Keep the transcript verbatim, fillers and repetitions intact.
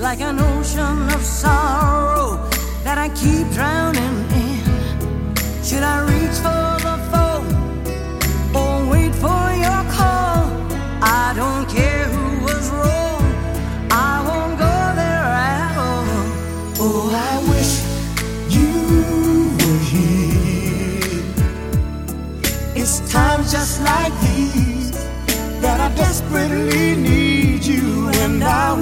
like an ocean of sorrow that I keep drowning in. Should I reach for the phone or wait for your call? I don't care who was wrong, I won't go there at all. Oh, I wish you were here. It's times just like these that I desperately need you, and I